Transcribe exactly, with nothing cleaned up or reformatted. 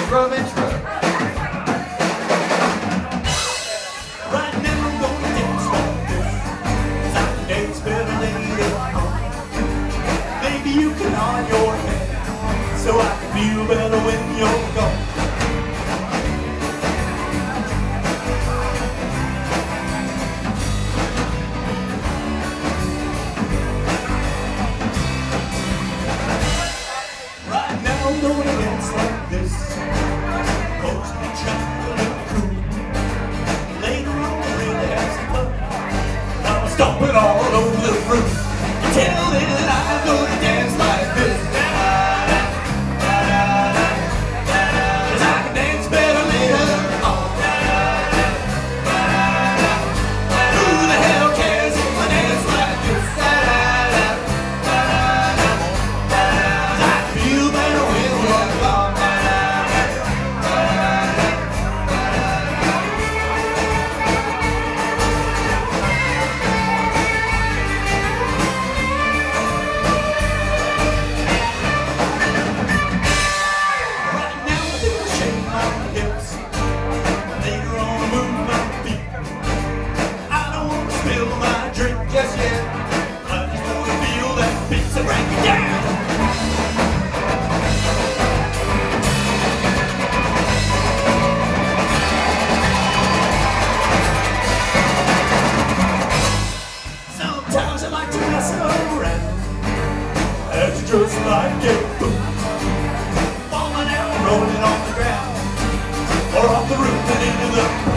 Intro, intro. Right now I'm gonna dance like this, 'cause I can dance better later on. Maybe you can nod your head, so I can feel better when you're gone. Right now I'm gonna dance like this, 'cause I'm trying to look cool. Later on I'll really have some fun. I'll stomp it all over the room. Tell it that I'm gonna dance like this, 'cause I can dance better later on. Who the hell cares if I dance like this? 'Cause I feel better when you're gone. Right now I do shake my hips. Later on I move my feet. I don't wanna spill my drink just yet. I just wanna feel that beat, so break it down. Sometimes I like to mess around. That's just like it, boom. Falling out, rolling on the ground, or off the roof and into the